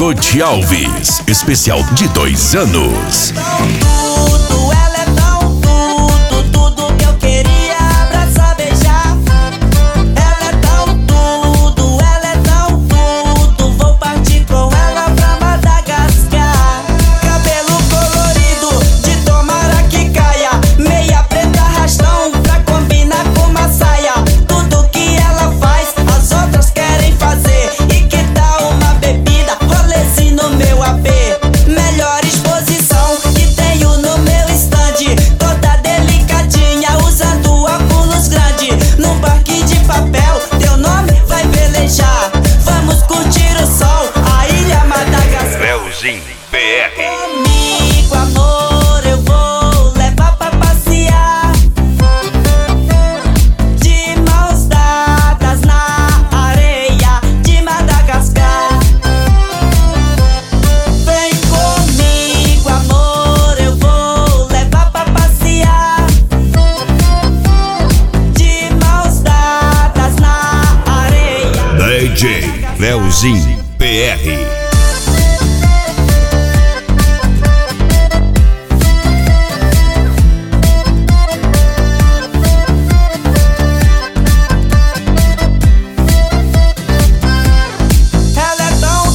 Coach Alves, especial de 2 anos. Tudo, ela é tão tudo que eu queria abraçar, beijar. Ela é tão tudo, vou partir com ela pra Madagascar. Cabelo colorido, de tomara que caia, meia preta arrastão pra combinar com uma saia. Tudo que ela faz, as outras querem fazer. E que tal uma bebida, rolezinho no meu AP? Melhor exposição que tenho no meu stand, toda delicadinha, usando óculos grande. Num parque de papel, teu nome vai velejar. Vamos curtir o sol, a ilha Madagascar. Leozinho PR. Comigo, amor, eu vou levar pra passear, de mãos dadas na areia de Madagascar. Vem comigo, amor, eu vou levar pra passear, de mãos dadas na areia. DJ Leozinho PR. Ela é tão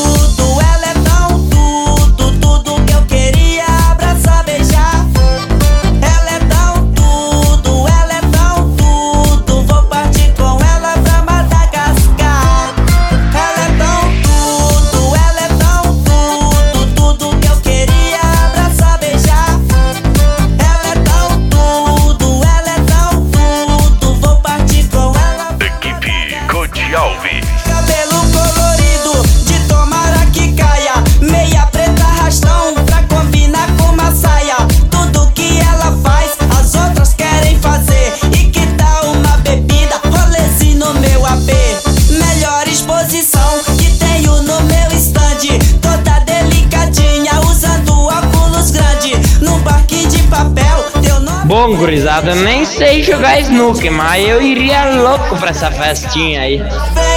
tudo que eu queria abraçar, beijar. Ela é tão tudo, vou partir com ela pra Madagascar. Ela é tão tudo que eu queria abraçar, beijar. Ela é tão tudo, vou partir com ela. Equipe Coach Alves. Cabelo colorido, de tomara que caia, meia preta arrastão pra combinar com uma saia. Tudo que ela faz, as outras querem fazer. E que tal uma bebida, rolezinho no meu AP? Melhor exposição que tenho no meu stand, toda delicadinha, usando óculos grande. Num parque de papel, teu nome. Bom, gurizada, eu nem sei jogar snooker, mas eu iria louco pra essa festinha aí. Vem